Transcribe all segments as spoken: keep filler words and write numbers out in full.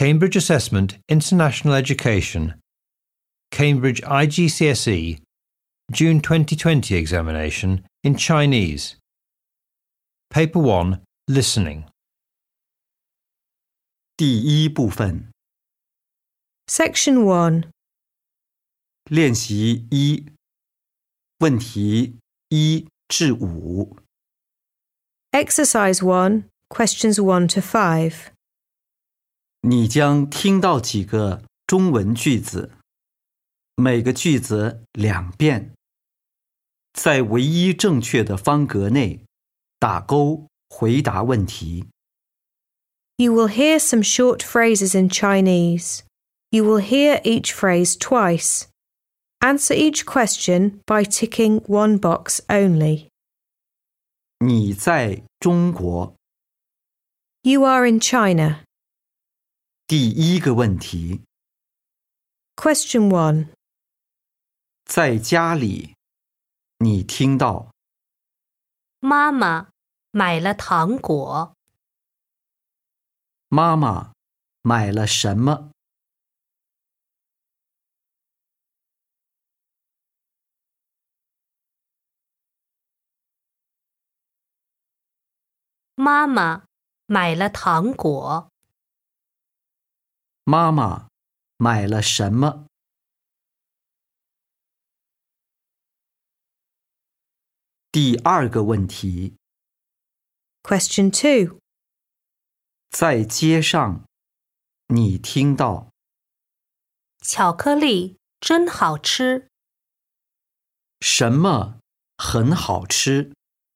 Cambridge Assessment International Education, Cambridge I G C S E, June twenty twenty examination in Chinese. Paper one, Listening. 第一部分 Section one. 练习一问题一至五 Exercise one, questions one to five. 你将听到几个中文句子，每个句子两遍，在唯一正确的方格内打勾回答问题。 You will hear some short phrases in Chinese. You will hear each phrase twice. Answer each question by ticking one box only. 你在中国。 You are in China. 第一个问题， Question one. 在家里，你听到妈妈买了糖果。 妈妈买了什么？ 妈妈买了糖果。 妈妈买了什么？第二个问题， Question two. 在街上，你听到巧克力真好吃。 什么很好吃？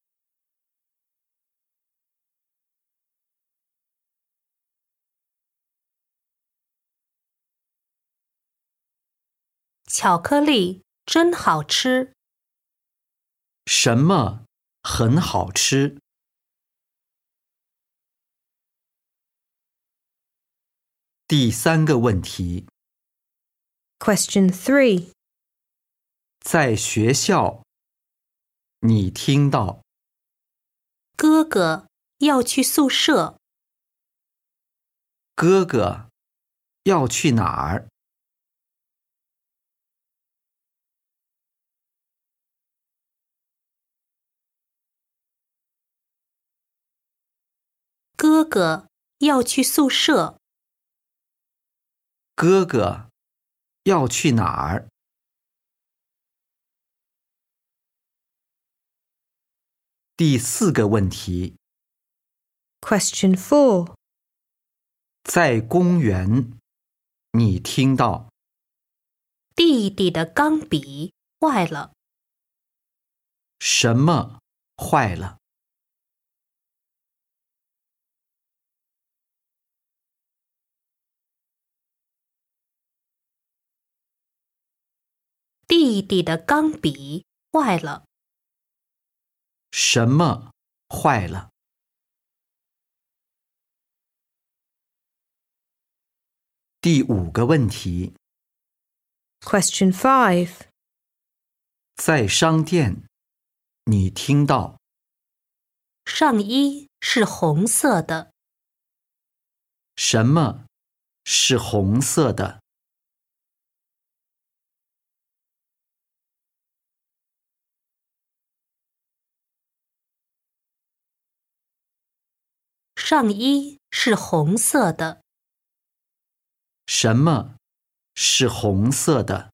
巧克力真好吃。 什么很好吃？第三个问题， Question three. 在学校，你听到哥哥要去宿舍。 哥哥要去哪儿？ 哥哥要去宿舍。 哥哥要去哪儿？第四个问题， Question four. 在公园，你听到弟弟的钢笔坏了。 什么坏了？ 弟弟的钢笔坏了。 什么坏了？第五个问题， Question five. 在商店，你听到上衣是红色的。 什么是红色的？ 上衣是红色的。 什么是红色的？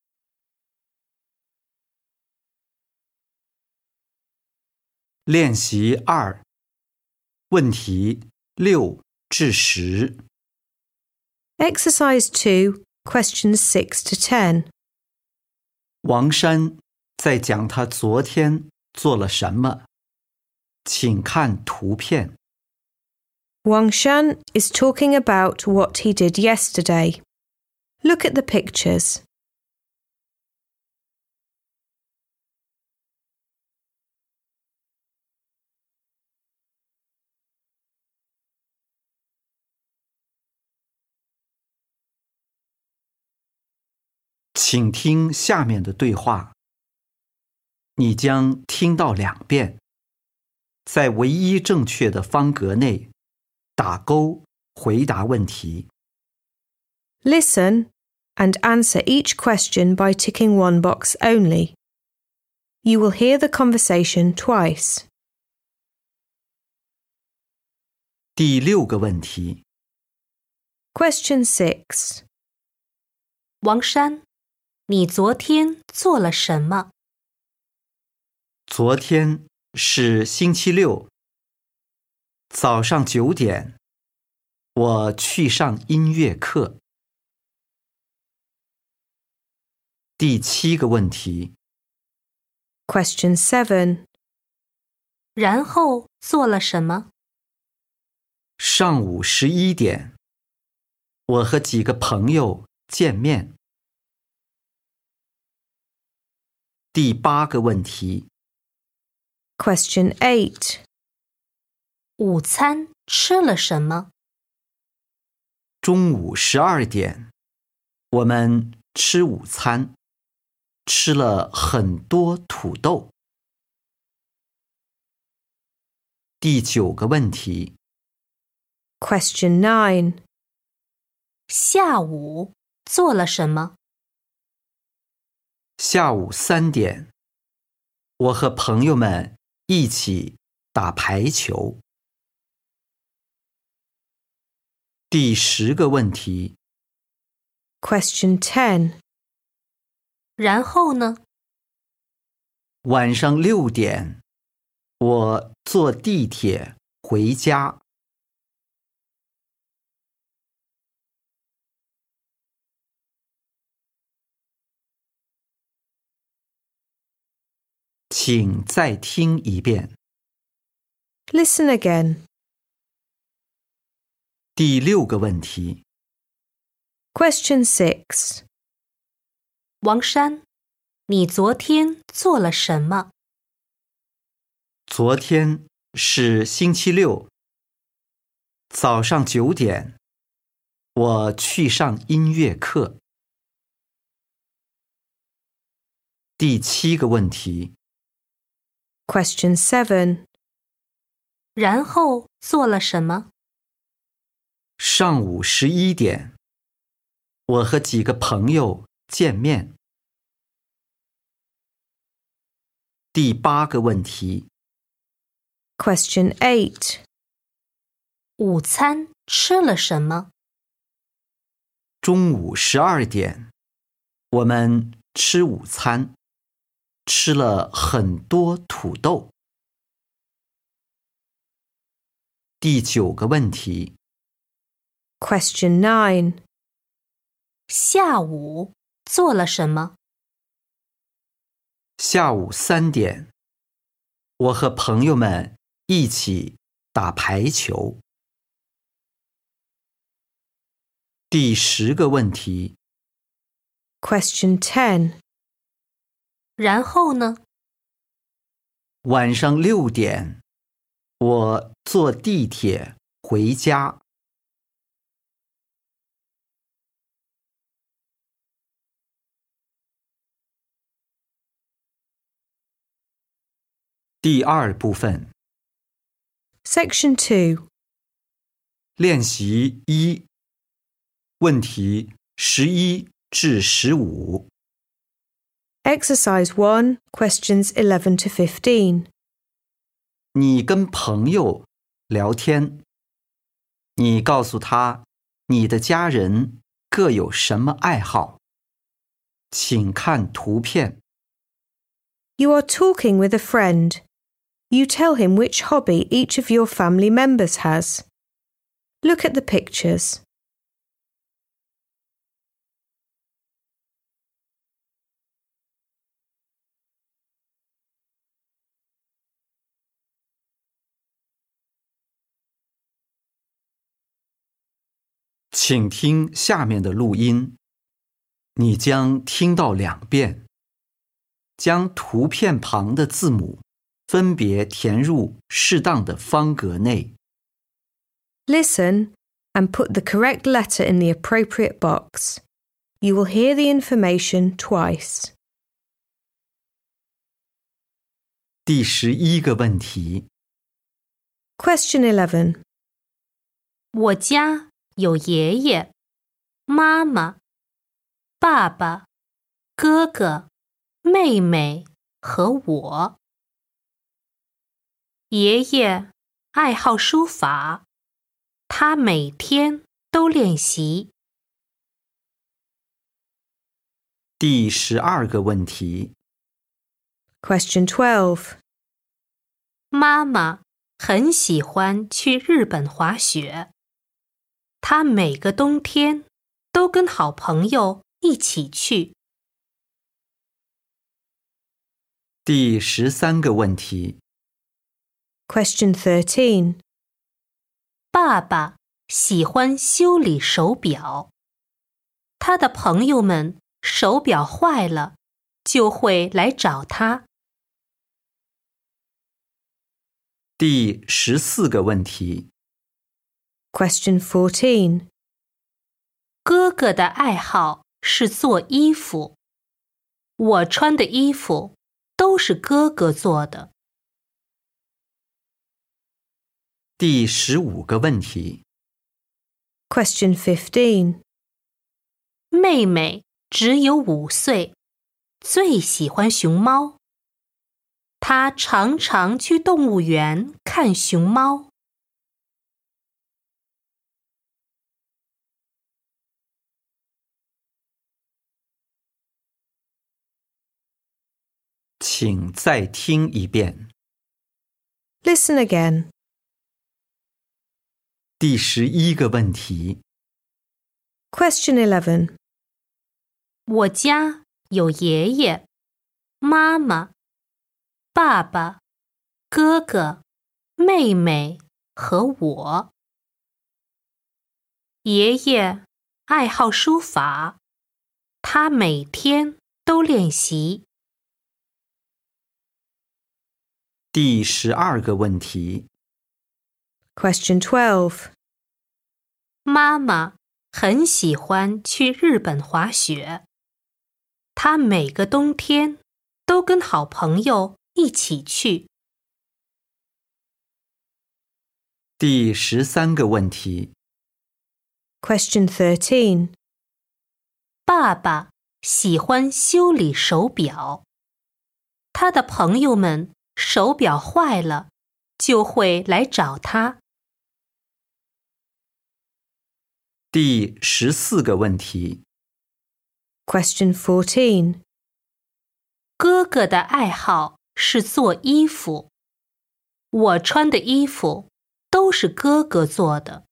练习二，问题六至十。 Exercise two, questions six to ten. 王珊在讲他昨天做了什么，请看图片。 Wang Shan is talking about what he did yesterday. Look at the pictures. 请听下面的对话，你将听到两遍，在唯一正确的方格内打勾回答问题。 Listen and answer each question by ticking one box only. You will hear the conversation twice. 第六个问题， Question six. 王山，你昨天做了什么？ 昨天是星期六，早上九点，我去上音乐课。第七个问题， Question seven. 然后做了什么？ 上午十一点，我和几个朋友见面。第八个问题， Question eight. 午餐吃了什么？ 中午十二点，我们吃午餐，吃了很多土豆。第九个问题， Question nine. 下午做了什么？ 下午三点，我和朋友们一起打排球。第十个问题， Question ten. 然后呢？ 晚上六点，我坐地铁回家。请再听一遍。 Listen again. 第六个问题， Question six. 王山，你昨天做了什么？ 昨天是星期六，早上九点，我去上音乐课。第七个问题， Question seven. 然后做了什么？ 上午十一点，我和几个朋友见面。第八个问题， Question eight. 午餐吃了什么？ 中午十二点，我们吃午餐，吃了很多土豆。第九个问题， Question nine. 下午做了什么？ 下午三点，我和朋友们一起打排球。第十个问题， Question ten. 然后呢？ 晚上六点，我坐地铁回家。第二部分， Section two. 练习一，问题十一至十五。 Exercise one. Questions eleven to fifteen. 你跟朋友聊天，你告诉他你的家人各有什么爱好，请看图片。 You are talking with a friend. You tell him which hobby each of your family members has. Look at the pictures. 请听下面的录音，你将听到两遍。将图片旁的字母分别填入适当的方格内。 Listen and put the correct letter in the appropriate box. You will hear the information twice. 第十一个问题， Question eleven. 我家有爷爷、 妈妈、爸爸、哥哥、妹妹和我。爷爷爱好书法，他每天都练习。 第十二个问题。 Question twelve. 妈妈很喜欢去日本滑雪，她每个冬天都跟好朋友一起去。 第十三个问题。 Question thirteen. 爸爸喜欢修理手表，他的朋友们手表坏了，就会来找他。 第十四个问题。 Question fourteen. 哥哥的爱好是做衣服，我穿的衣服都是哥哥做的。 第十五个问题。 Question fifteen. 妹妹只有五岁，最喜欢熊猫。她常常去动物园看熊猫。 请再听一遍。 Listen again. 第十一个问题。 Question eleven. 我家有爷爷、妈妈、爸爸、哥哥、妹妹和我。爷爷爱好书法，他每天都练习。 第十二个问题。 Question twelve. 妈妈很喜欢去日本滑雪，她每个冬天都跟好朋友一起去。 第十三个问题。 Question thirteen. 爸爸喜欢修理手表，他的朋友们手表坏了，就会来找他。 第十四个问题。 Question fourteen. 哥哥的爱好是做衣服，我穿的衣服都是哥哥做的。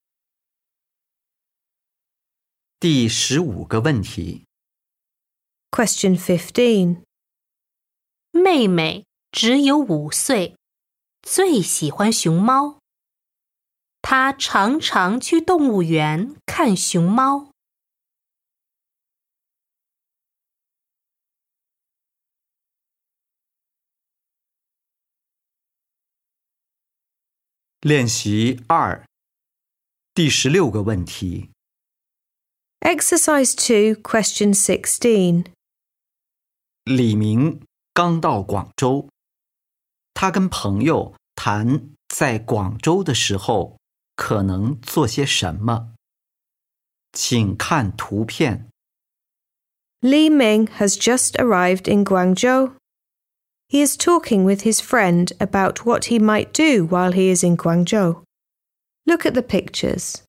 第十五个问题。 Question fifteen. 妹妹只有五岁，最喜欢熊猫。她常常去动物园看熊猫。 练习二。第十六个问题。 Exercise two, Question sixteen. 李明刚到广州，他跟朋友谈在广州的时候可能做些什么。请看图片。 Li Ming has just arrived in Guangzhou. He is talking with his friend about what he might do while he is in Guangzhou. Look at the pictures.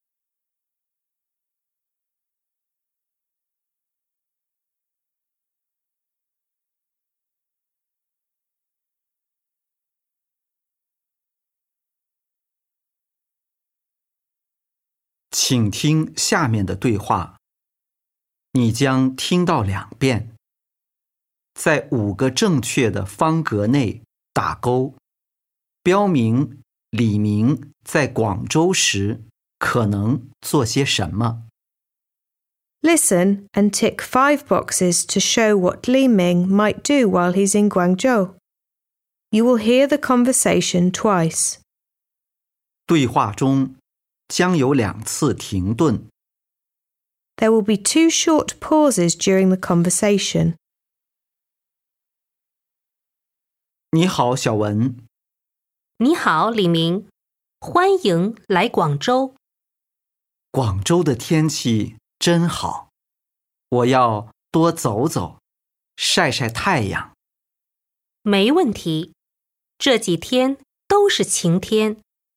请听下面的对话，你将听到两遍。在五个正确的方格内打勾，标明李明在广州时可能做些什么。 Listen and tick five boxes to show what Li Ming might do while he's in Guangzhou. You will hear the conversation twice. 对话中将有两次停顿。 There will be two short pauses during the conversation. 你好，小文。 你好，李明，欢迎来广州。 广州的天气真好，我要多走走，晒晒太阳。 没问题，这几天都是晴天。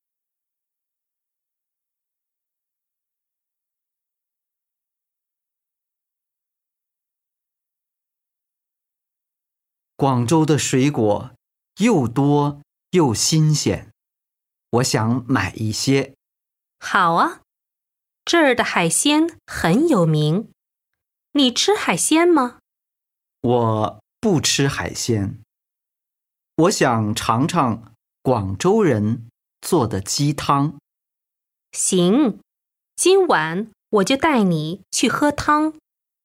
广州的水果又多又新鲜，我想买一些。 好啊，这儿的海鲜很有名。你吃海鲜吗？ 我不吃海鲜，我想尝尝广州人做的鸡汤。 行，今晚我就带你去喝汤。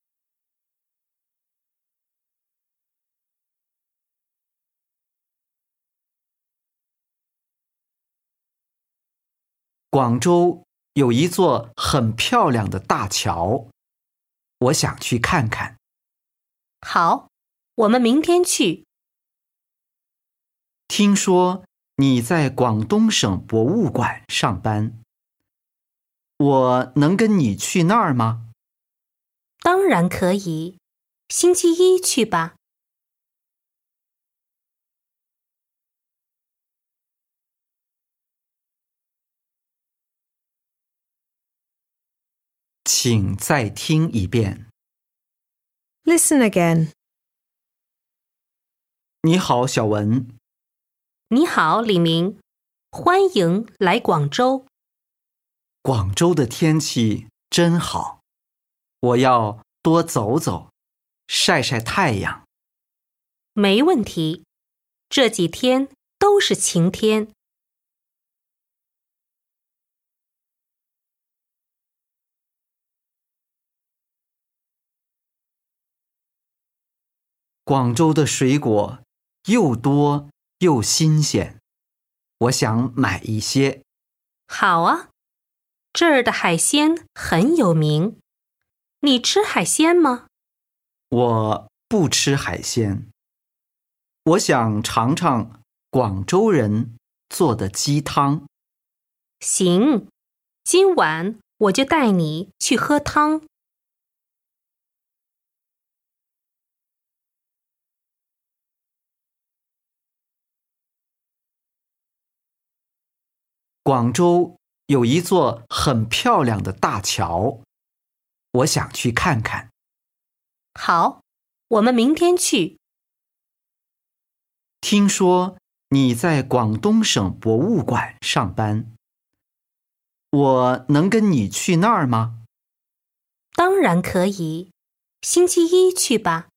广州有一座很漂亮的大桥，我想去看看。 好，我们明天去。 听说你在广东省博物馆上班，我能跟你去那儿吗？ 当然可以，星期一去吧。 请再听一遍。 Listen again. 你好，小文。 你好，李明，欢迎来广州。 广州的天气真好，我要多走走，晒晒太阳。 没问题，这几天都是晴天。 广州的水果又多又新鲜，我想买一些。 好啊，这儿的海鲜很有名。你吃海鲜吗？ 我不吃海鲜，我想尝尝广州人做的鸡汤。 行，今晚我就带你去喝汤。 广州有一座很漂亮的大桥，我想去看看。 好，我们明天去。 听说你在广东省博物馆上班，我能跟你去那儿吗？ 当然可以，星期一去吧。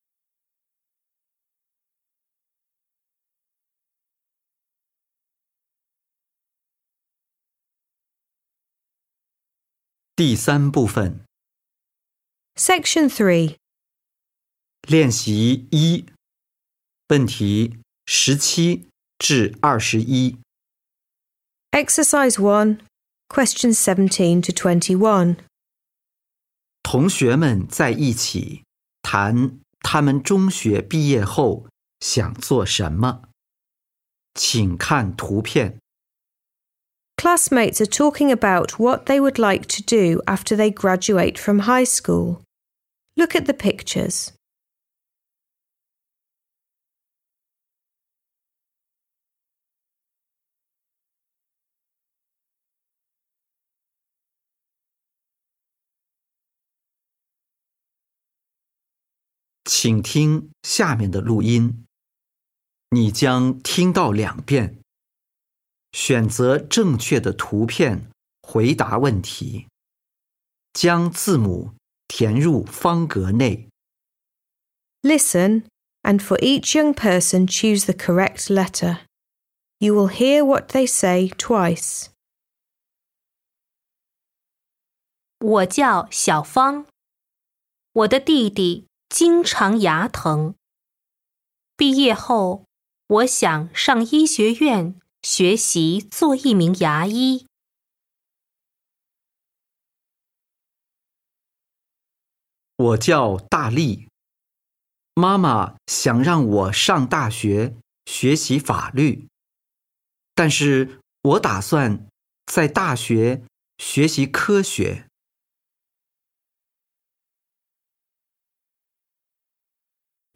第三部分， Section three. 练习一，问题十七至二十一。 Exercise one. Questions seventeen to twenty-one. 同学们在一起谈他们中学毕业后想做什么，请看图片。 Classmates are talking about what they would like to do after they graduate from high school. Look at the pictures. 请听下面的录音，你将听到两遍。选择正确的图片回答问题，将字母填入方格内。 Listen, and for each young person choose the correct letter. You will hear what they say twice. 我叫小芳，我的弟弟经常牙疼。毕业后，我想上医学院学习做一名牙医。 我叫大力，妈妈想让我上大学学习法律，但是我打算在大学学习科学。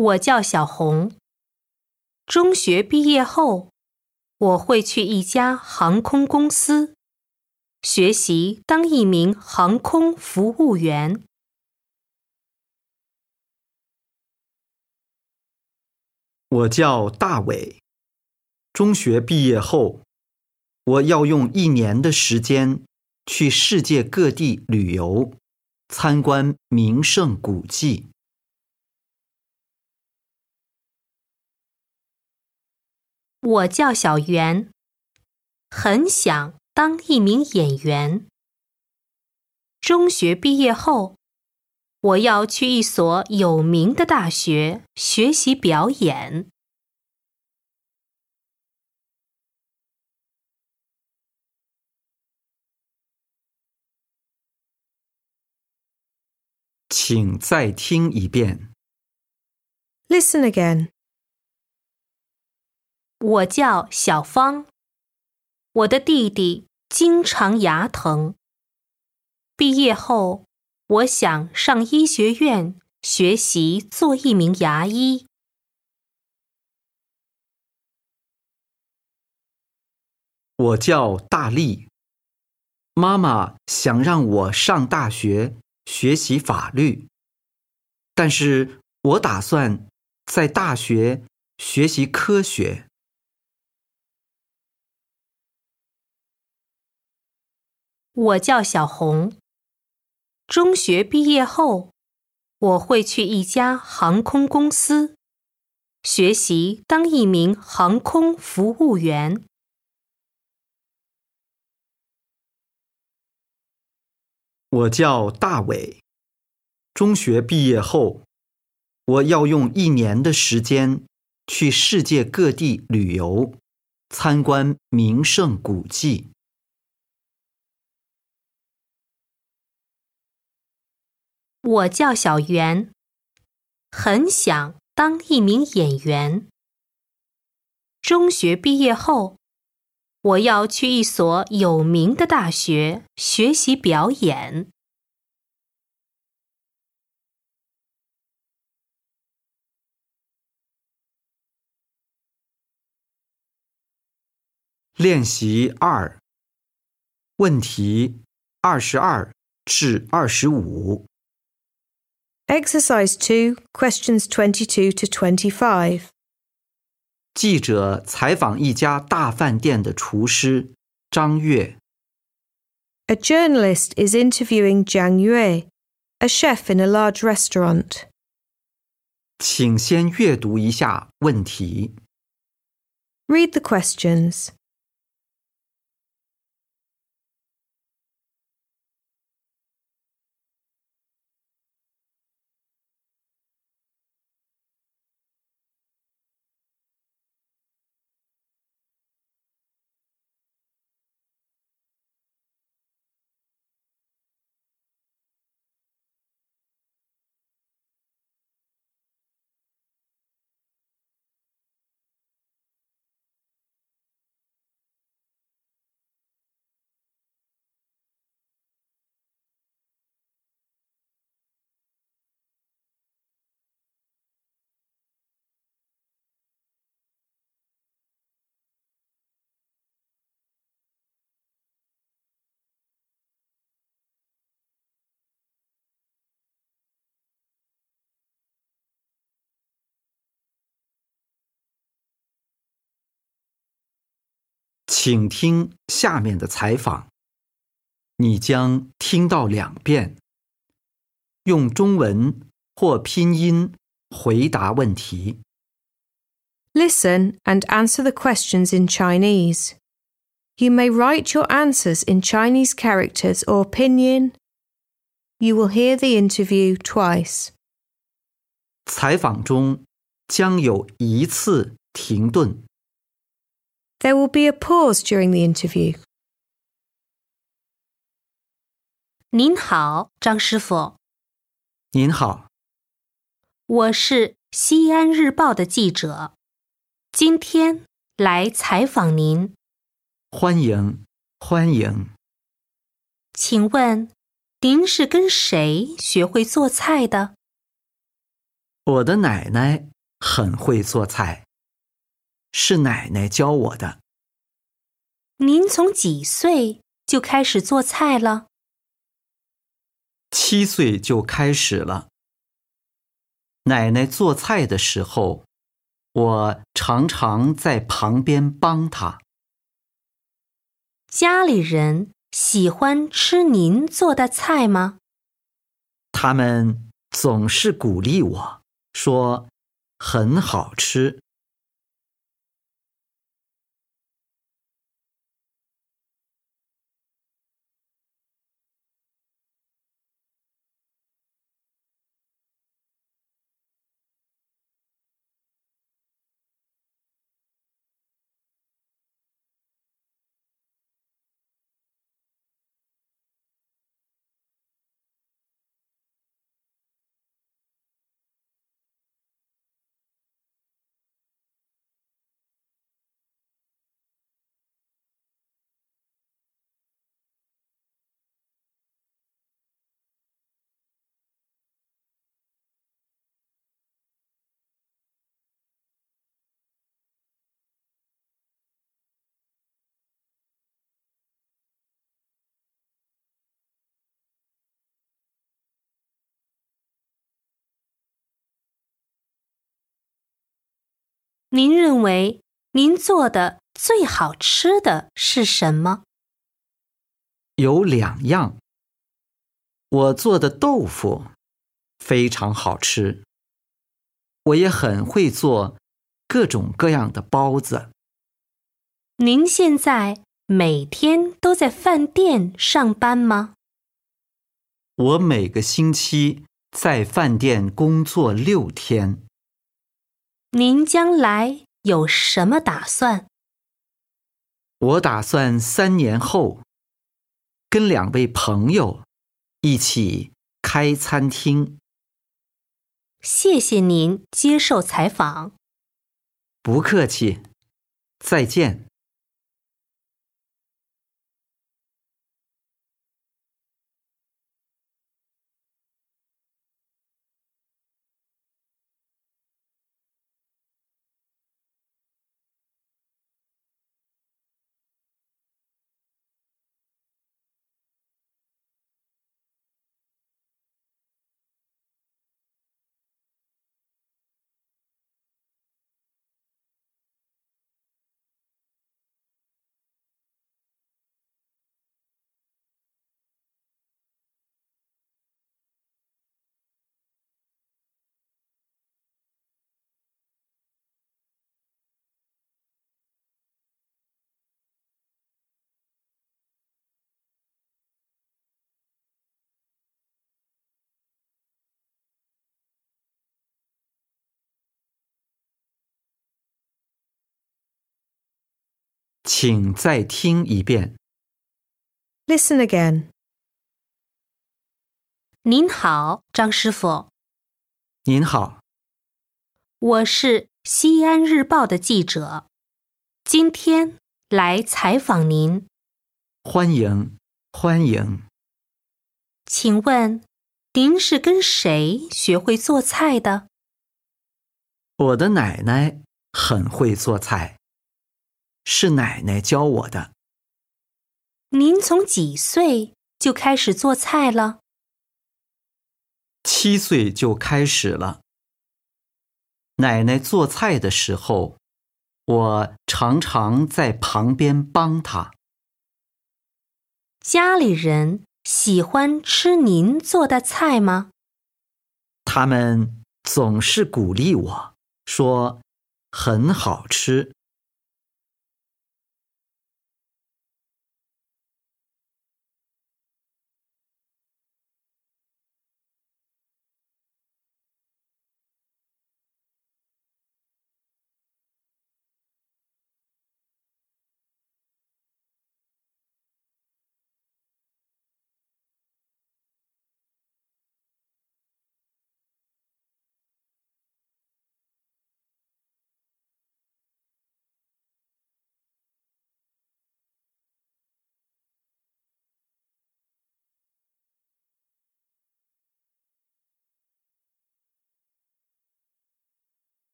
我叫小红。中学毕业后，我会去一家航空公司，学习当一名航空服务员。 我叫大伟。中学毕业后，我要用一年的时间去世界各地旅游，参观名胜古迹。 我叫小袁，很想当一名演员。中学毕业后，我要去一所有名的大学学习表演。 请再听一遍。 Listen again. 我叫小芳，我的弟弟经常牙疼。毕业后，我想上医学院学习做一名牙医。 我叫大力，妈妈想让我上大学学习法律，但是我打算在大学学习科学。 我叫小红，中学毕业后，我会去一家航空公司，学习当一名航空服务员。 我叫大伟，中学毕业后，我要用一年的时间去世界各地旅游，参观名胜古迹。 我叫小袁，很想当一名演员。中学毕业后，我要去一所有名的大学学习表演。 练习二，问题二十二至二十五。 Exercise two, questions twenty-two to twenty-five. 记者采访一家大饭店的厨师张月。 A journalist is interviewing Zhang Yue, a chef in a large restaurant. 请先阅读一下问题。 Read the questions. 请听下面的采访，你将听到两遍。用中文或拼音回答问题。 Listen and answer the questions in Chinese. You may write your answers in Chinese characters or pinyin. You will hear the interview twice. 采访中将有一次停顿。 There will be a pause during the interview. 您好，张师傅。 您好。 我是西安日报的记者，今天来采访您。 欢迎，欢迎。 请问，您是跟谁学会做菜的？ 我的奶奶很会做菜，是奶奶教我的。 您从几岁就开始做菜了？ 七岁就开始了。奶奶做菜的时候，我常常在旁边帮她。 家里人喜欢吃您做的菜吗？ 他们总是鼓励我，说很好吃。 您认为您做的最好吃的是什么？ 有两样。我做的豆腐非常好吃，我也很会做各种各样的包子。 您现在每天都在饭店上班吗？ 我每个星期在饭店工作六天。 您将来有什么打算？ 我打算三年后跟两位朋友一起开餐厅。 谢谢您接受采访。 不客气，再见。请再听一遍。 Listen again. 您好，张师傅， 您好， 我是西安日报的记者，今天来采访您。 欢迎，欢迎。 请问，您是跟谁学会做菜的？ 我的奶奶很会做菜，是奶奶教我的。 您从几岁就开始做菜了？ 七岁就开始了。奶奶做菜的时候，我常常在旁边帮她。 家里人喜欢吃您做的菜吗？ 他们总是鼓励我，说很好吃。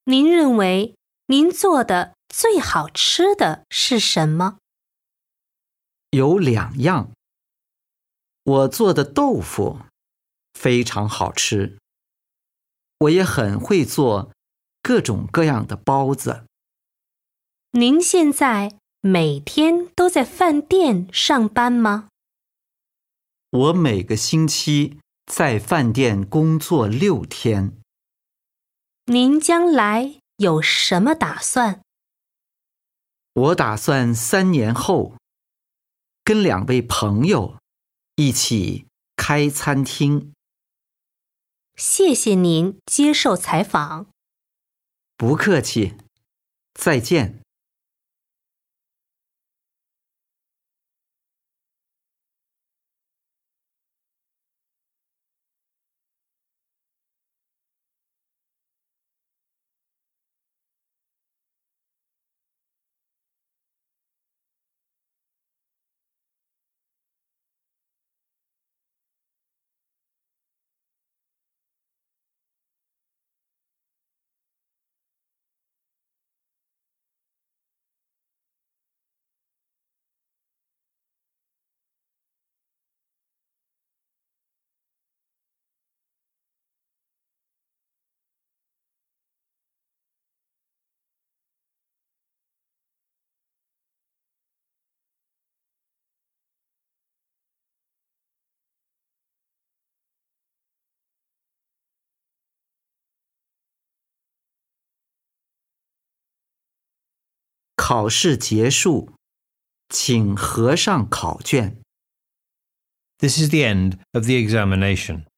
您认为您做的最好吃的是什么？ 有两样。我做的豆腐非常好吃，我也很会做各种各样的包子。 您现在每天都在饭店上班吗？ 我每个星期在饭店工作六天。 您将来有什么打算？ 我打算三年后跟两位朋友一起开餐厅。 谢谢您接受采访。 不客气，再见。考试结束，请合上考卷。 This is the end of the examination.